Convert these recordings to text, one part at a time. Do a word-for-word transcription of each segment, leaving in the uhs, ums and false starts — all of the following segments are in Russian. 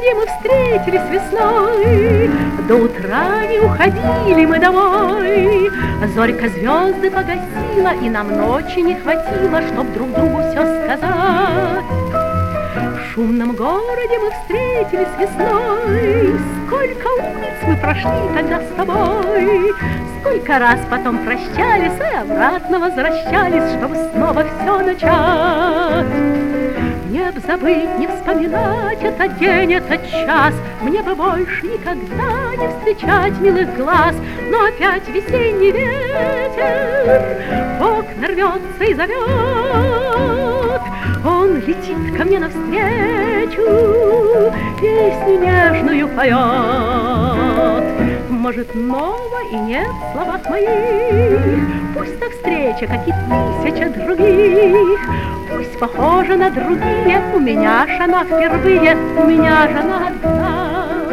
городе мы встретились весной, до утра не уходили мы домой. Зорька звезды погасила, и нам ночи не хватило, чтоб друг другу все сказать. В шумном городе мы встретились весной, сколько улиц мы прошли тогда с тобой, сколько раз потом прощались и обратно возвращались, чтобы снова все начать. Мне б забыть, не вспоминать этот день, этот час, мне бы больше никогда не встречать милых глаз. Но опять весенний ветер в окна рвется и зовет, он летит ко мне навстречу, песню нежную поет. Может, ново и нет в словах моих, пусть та встреча, как и тысяча других, пусть похожа на другие, у меня ж она впервые, у меня ж она одна.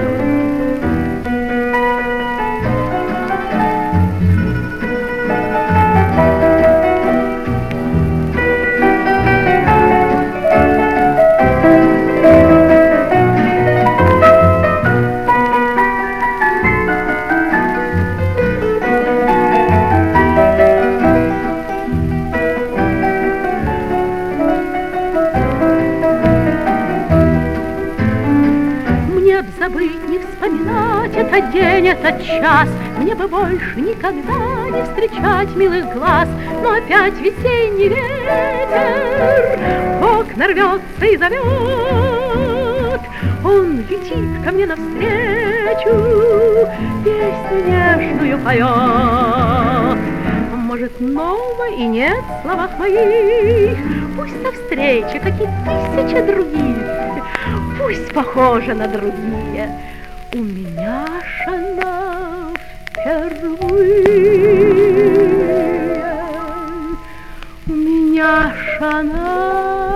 Забыть, не вспоминать этот день, этот час, мне бы больше никогда не встречать милых глаз. Но опять весенний ветер в окна рвется и зовет, он летит ко мне навстречу, песню нежную поет. Может, ново и нет в словах моих, пусть та встреча, как и тысяча других, пусть похожа на другие, у меня ж она впервые, у меня ж она